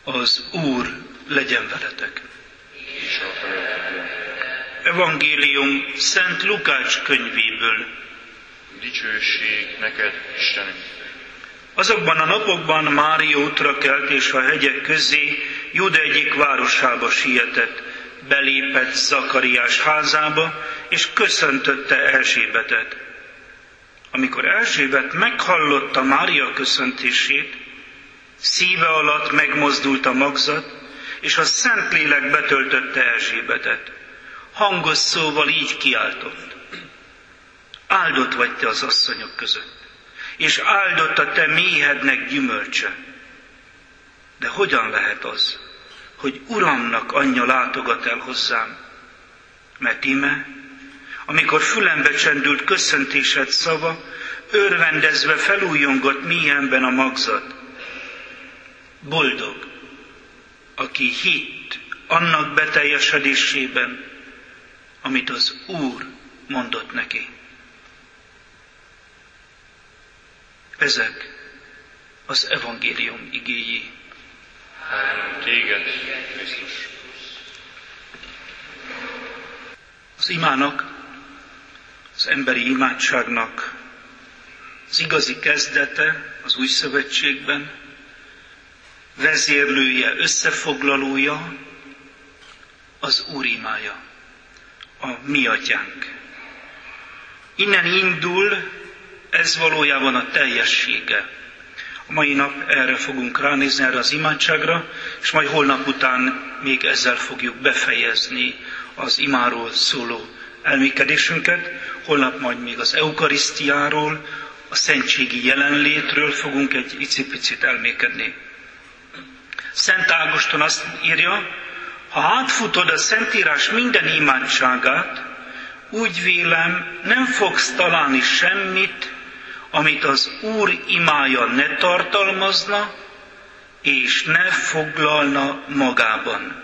Az Úr legyen veletek. Evangélium Szent Lukács könyvéből. Dicsőség neked, Istenünk! Azokban a napokban Mária útra kelt, és a hegyek közé Júda egyik városába sietett. Belépett Zakariás házába, és köszöntötte Erzsébetet. Amikor Erzsébet meghallotta Mária köszöntését, szíve alatt megmozdult a magzat, és a Szentlélek betöltötte Erzsébetet. Hangos szóval így kiáltott: áldott vagy te az asszonyok között, és áldott a te méhednek gyümölcse. De hogyan lehet az, hogy Uramnak anyja látogat el hozzám? Mert íme, amikor fülembe csendült köszöntésed szava, örvendezve felújongott méhemben a magzat. Boldog, aki hitt annak beteljesedésében, amit az Úr mondott neki. Ezek az evangélium igéi. Téged, Krisztus. Az imának, az emberi imádságnak az igazi kezdete az Új Szövetségben, vezérlője, összefoglalója az Úr imája, a mi atyánk. Innen indul, ez valójában a teljessége. A mai nap erre fogunk ránézni, erre az imádságra, és majd holnap után még ezzel fogjuk befejezni az imáról szóló elmékedésünket. Holnap majd még az eukarisztiáról, a szentségi jelenlétről fogunk egy icipicit elmékedni. Szent Ágoston azt írja, ha átfutod a Szentírás minden imádságát, úgy vélem, nem fogsz találni semmit, amit az Úr imája ne tartalmazna, és ne foglalna magában.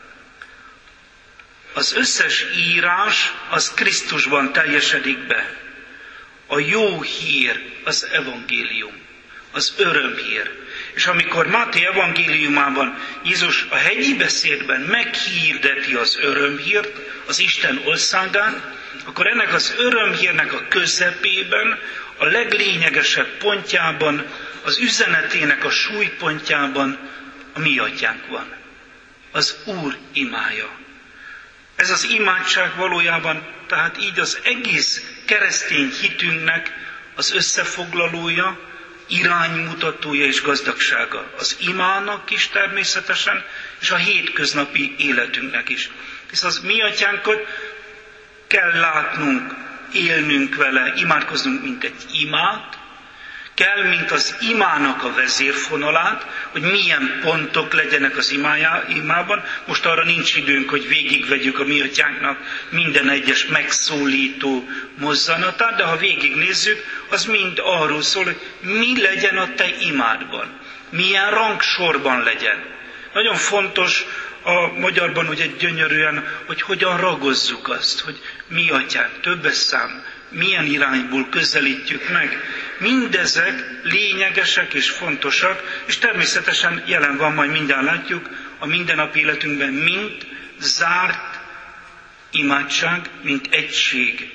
Az összes írás az Krisztusban teljesedik be. A jó hír az evangélium, az örömhír. És amikor Máté evangéliumában Jézus a hegyi beszédben meghirdeti az örömhírt, az Isten országát, akkor ennek az örömhírnek a közepében, a leglényegesebb pontjában, az üzenetének a súlypontjában a mi atyánk van. Az Úr imája. Ez az imádság valójában, tehát így az egész keresztény hitünknek az összefoglalója, iránymutatója és gazdagsága. Az imának is természetesen, és a hétköznapi életünknek is. Hisz az mi atyánkat kell látnunk, élnünk vele, imádkoznunk, mint egy imát, kell, mint az imának a vezérfonalát, hogy milyen pontok legyenek az imában. Most arra nincs időnk, hogy végigvegyük a mi atyánknak minden egyes megszólító mozzanatát, de ha végignézzük, az mind arról szól, hogy mi legyen a te imádban, milyen rangsorban legyen. Nagyon fontos a magyarban ugye gyönyörűen, hogy hogyan ragozzuk azt, hogy mi atyánk, többes szám, milyen irányból közelítjük meg. Mindezek lényegesek és fontosak, és természetesen jelen van, majd mindjárt látjuk, a mindennapi életünkben mint zárt imádság, mint egység.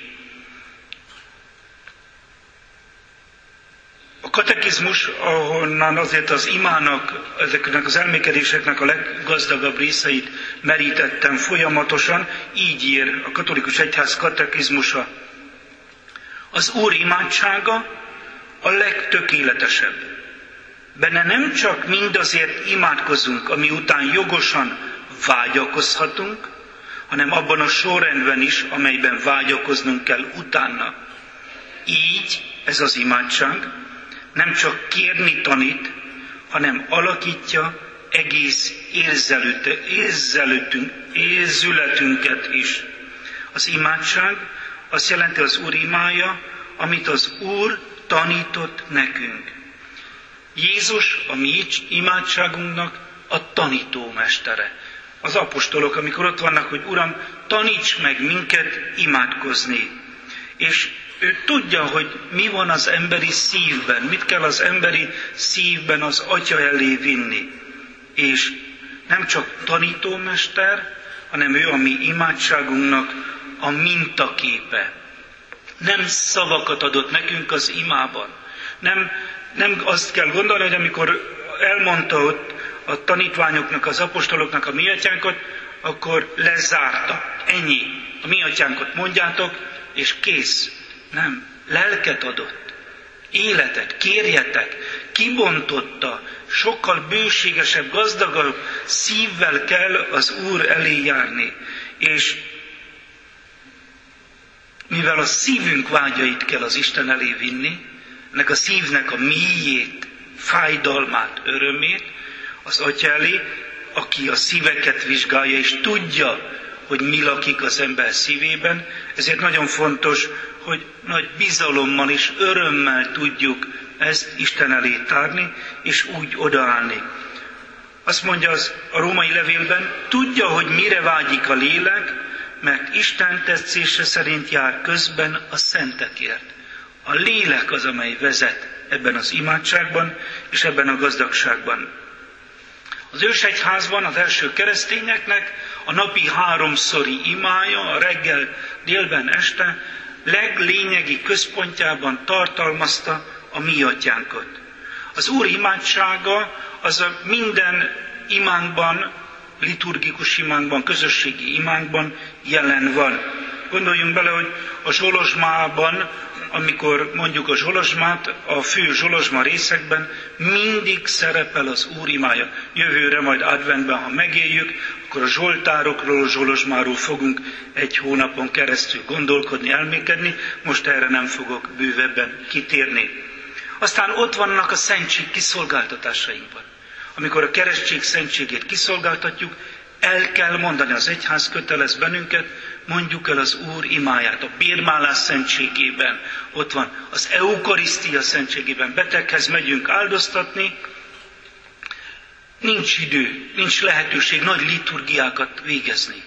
A katekizmus, ahonnan azért az imának, ezeknek az elmékedéseknek a leggazdagabb részeit merítettem folyamatosan, így ír a katolikus egyház katekizmusa. Az Úr imádsága a legtökéletesebb. Benne nem csak mindazért imádkozunk, ami után jogosan vágyakozhatunk, hanem abban a sorrendben is, amelyben vágyakoznunk kell utána. Így ez az imádság nem csak kérni tanít, hanem alakítja egész érzületünket is. Az imádság azt jelenti az Úr imája, amit az Úr tanított nekünk. Jézus a mi imádságunknak a tanítómestere. Az apostolok, amikor ott vannak, hogy Uram, taníts meg minket imádkozni. És ő tudja, hogy mi van az emberi szívben, mit kell az emberi szívben az Atya elé vinni. és nem csak tanítómester, hanem ő a mi imádságunknak a mintaképe. Nem szavakat adott nekünk az imában. Nem azt kell gondolni, hogy amikor elmondta ott a tanítványoknak, az apostoloknak a mi atyánkat, akkor lezárta. Ennyi. A mi atyánkot mondjátok, és kész. Nem. Lelket adott. Életet, kérjetek. Kibontotta. Sokkal bőségesebb, gazdagabb szívvel kell az Úr elé járni. És mivel a szívünk vágyait kell az Isten elé vinni, ennek a szívnek a mélyét, fájdalmát, örömét, az Atya elé, aki a szíveket vizsgálja, és tudja, hogy mi lakik az ember szívében, ezért nagyon fontos, hogy nagy bizalommal és örömmel tudjuk ezt Isten elé tárni, és úgy odaállni. Azt mondja a római levélben, tudja, hogy mire vágyik a lélek, mert Isten tetszése szerint jár közben a szentekért. A lélek az, amely vezet ebben az imádságban, és ebben a gazdagságban. Az ősegyházban az első keresztényeknek a napi 3-szori imája, a reggel, délben, este leglényegi központjában tartalmazta a mi atyánkot. Az Úr imádsága az a minden imánkban, liturgikus imánkban, közösségi imánkban jelen van. Gondoljunk bele, hogy a zsolozsmában, amikor mondjuk a zsolozsmát, a fő zsolozsma részekben mindig szerepel az Úr imája. Jövőre majd adventben, ha megéljük, akkor a zsoltárokról, a zsolozsmáról fogunk egy hónapon keresztül gondolkodni, elmékedni. Most erre nem fogok bővebben kitérni. Aztán ott vannak a szentség kiszolgáltatásainkban. Amikor a keresztség szentségét kiszolgáltatjuk, el kell mondani, az egyház kötelez bennünket, mondjuk el az Úr imáját. A bérmálás szentségében ott van, az eukarisztia szentségében beteghez megyünk áldoztatni, nincs idő, nincs lehetőség nagy liturgiákat végezni.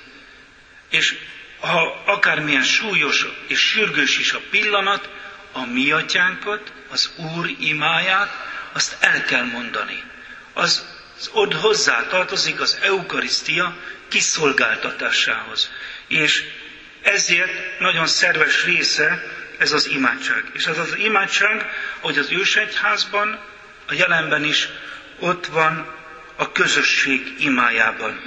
És ha akármilyen súlyos és sürgős is a pillanat, a mi atyánkot, az Úr imáját, azt el kell mondani. Az ott hozzá tartozik az eukarisztia kiszolgáltatásához. És ezért nagyon szerves része ez az imádság. És ez az imádság, hogy az ősegyházban, a jelenben is ott van a közösség imájában.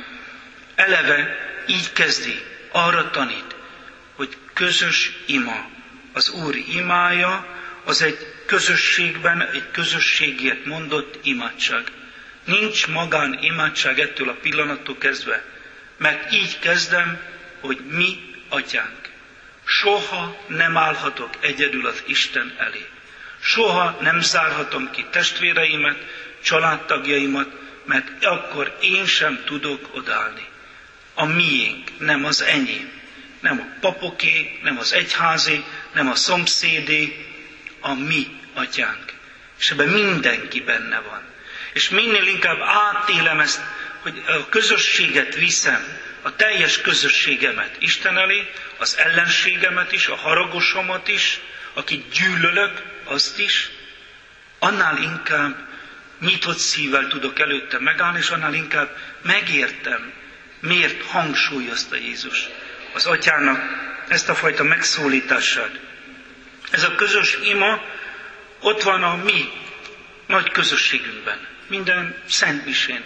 Eleve így kezdi, arra tanít, hogy közös ima. Az Úr imája az egy közösségben, egy közösségért mondott imádság. Nincs magán imádság ettől a pillanattól kezdve, mert így kezdem, hogy mi atyánk. Soha nem állhatok egyedül az Isten elé. Soha nem zárhatom ki testvéreimet, családtagjaimat, mert akkor én sem tudok odállni. A miénk, nem az enyém. Nem a papoké, nem az egyházé, nem a szomszédé, a mi atyánk. És ebben mindenki benne van. És minél inkább átélem ezt, hogy a közösséget viszem, a teljes közösségemet Isten elé, az ellenségemet is, a haragosomat is, akit gyűlölök, azt is, annál inkább nyitott szívvel tudok előtte megállni, és annál inkább megértem, miért hangsúlyozta Jézus az atyának ezt a fajta megszólítását. Ez a közös ima ott van a mi nagy közösségünkben. Minden szentmisén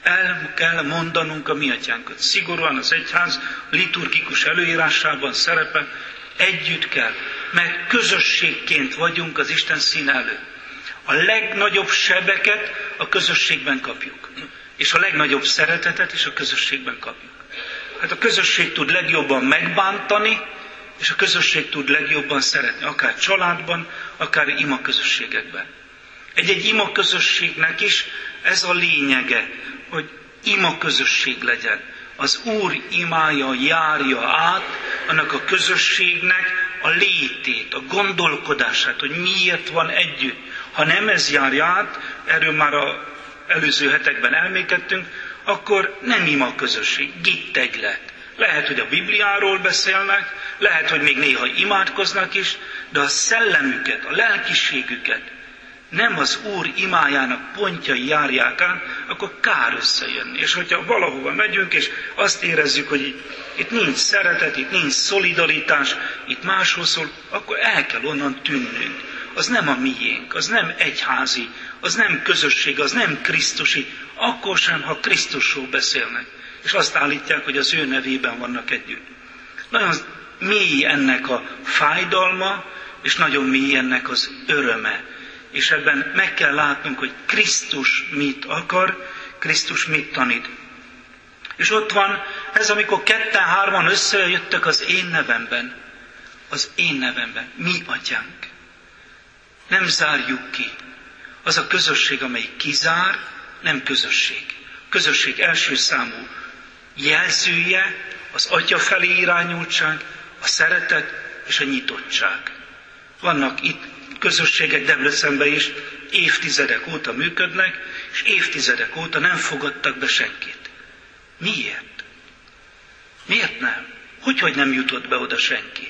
el kell mondanunk a mi atyánkat. Szigorúan az egyház liturgikus előírásában szerepel, együtt kell, mert közösségként vagyunk az Isten színe előtt. A legnagyobb sebeket a közösségben kapjuk, és a legnagyobb szeretetet is a közösségben kapjuk. Hát a közösség tud legjobban megbántani, és a közösség tud legjobban szeretni, akár családban, akár ima közösségekben. Egy ima közösségnek is ez a lényege, hogy ima közösség legyen. Az Úr imája járja át annak a közösségnek a létét, a gondolkodását, hogy miért van együtt. Ha nem ez járja át, erről már az előző hetekben elmékedtünk, akkor nem ima közösség, gittegylet. Lehet, hogy a Bibliáról beszélnek, lehet, hogy még néha imádkoznak is, de a szellemüket, a lelkiségüket nem az Úr imájának pontjai járják át, akkor kár összejönni. És hogyha valahova megyünk, és azt érezzük, hogy itt nincs szeretet, itt nincs szolidaritás, itt máshol szól, akkor el kell onnan tűnnünk. Az nem a miénk, az nem egyházi, az nem közösség, az nem krisztusi, akkor sem, ha Krisztusról beszélnek. És azt állítják, hogy az ő nevében vannak együtt. Nagyon mély ennek a fájdalma, és nagyon mély ennek az öröme. És ebben meg kell látnunk, hogy Krisztus mit akar, Krisztus mit tanít. És ott van ez, amikor 2-3 összejöttek az én nevemben. Az én nevemben. Mi atyánk. Nem zárjuk ki. Az a közösség, amely kizár, nem közösség. Közösség első számú jelzője az Atya felé irányultság, a szeretet és a nyitottság. Vannak itt közösségek Debrecenben is, évtizedek óta működnek, és évtizedek óta nem fogadtak be senkit. Miért? Miért nem? Hogy nem jutott be oda senki?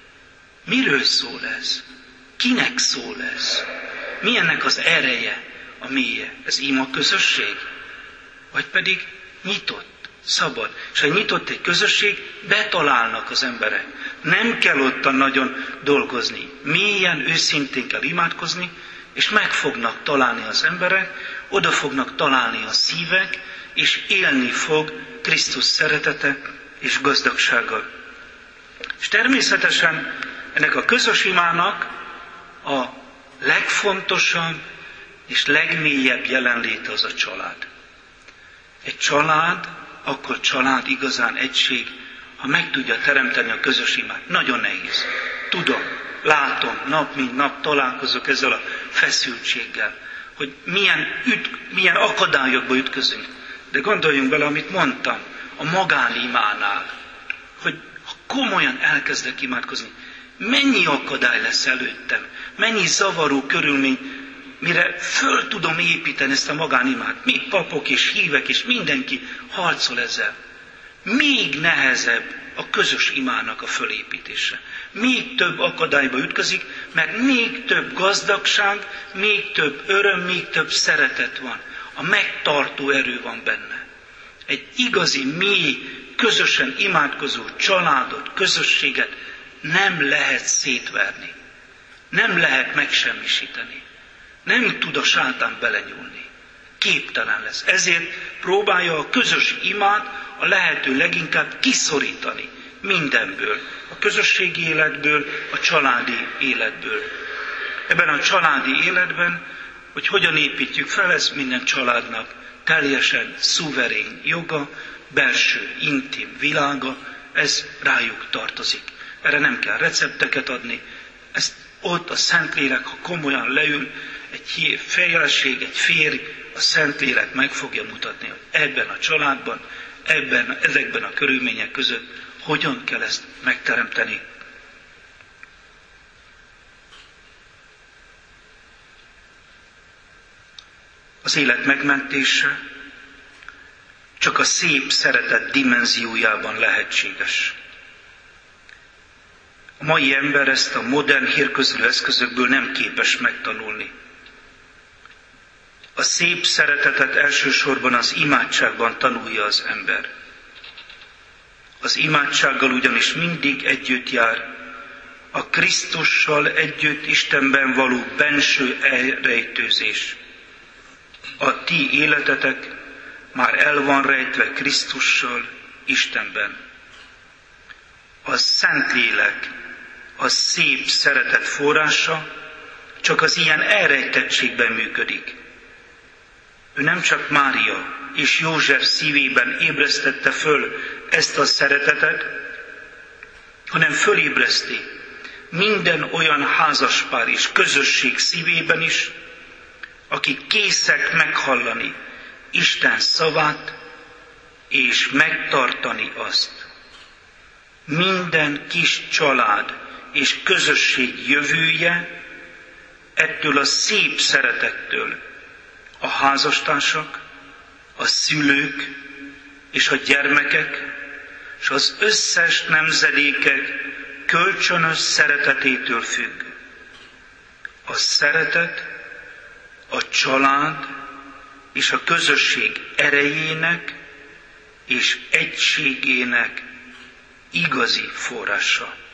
Miről szól ez? Kinek szól ez? Mi ennek az ereje, a mélye? Ez ima közösség? Vagy pedig nyitott, szabad. És ha nyitott egy közösség, betalálnak az emberek. Nem kell ottan nagyon dolgozni. Mélyen, őszintén kell imádkozni, és meg fognak találni az emberek, oda fognak találni a szívek, és élni fog Krisztus szeretete és gazdagsága. És természetesen ennek a közös imának a legfontosabb és legmélyebb jelenléte az a család. Egy család, akkor család igazán egység, ha meg tudja teremteni a közös imát. Nagyon nehéz. Tudom, látom, nap mint nap találkozok ezzel a feszültséggel, hogy milyen akadályokba ütközünk. De gondoljunk bele, amit mondtam, a magánimánál, hogy ha komolyan elkezdek imádkozni, mennyi akadály lesz előttem, mennyi zavaró körülmény, mire föl tudom építeni ezt a magánimát. Mi papok és hívek és mindenki harcol ezzel. Még nehezebb a közös imának a fölépítése. Még több akadályba ütközik, mert még több gazdagság, még több öröm, még több szeretet van. A megtartó erő van benne. Egy igazi, mély, közösen imádkozó családot, közösséget nem lehet szétverni. Nem lehet megsemmisíteni. Nem tud a sátán belenyúlni. Képtelen lesz. Ezért próbálja a közös imát a lehető leginkább kiszorítani mindenből. A közösségi életből, a családi életből. Ebben a családi életben, hogy hogyan építjük fel, ez minden családnak teljesen szuverén joga, belső, intim világa, ez rájuk tartozik. Erre nem kell recepteket adni. Ezt ott a Szentlélek, ha komolyan leül, egy feleség, egy férj, a Szentlélek meg fogja mutatni, hogy ebben a családban, ezekben a körülmények között hogyan kell ezt megteremteni. Az élet megmentése csak a szép szeretet dimenziójában lehetséges. A mai ember ezt a modern hírközlő eszközökből nem képes megtanulni. A szép szeretetet elsősorban az imádságban tanulja az ember. Az imádsággal ugyanis mindig együtt jár a Krisztussal együtt Istenben való benső elrejtőzés. A ti életetek már el van rejtve Krisztussal Istenben. A Szentlélek, a szép szeretet forrása csak az ilyen elrejtettségben működik. Ő nem csak Mária és József szívében ébresztette föl ezt a szeretetet, hanem fölébreszti minden olyan házaspár és közösség szívében is, akik készek meghallani Isten szavát és megtartani azt. Minden kis család és közösség jövője ettől a szép szeretettől a házastársak, a szülők és a gyermekek, és az összes nemzedékek kölcsönös szeretetétől függ. A szeretet a család és a közösség erejének és egységének igazi forrása.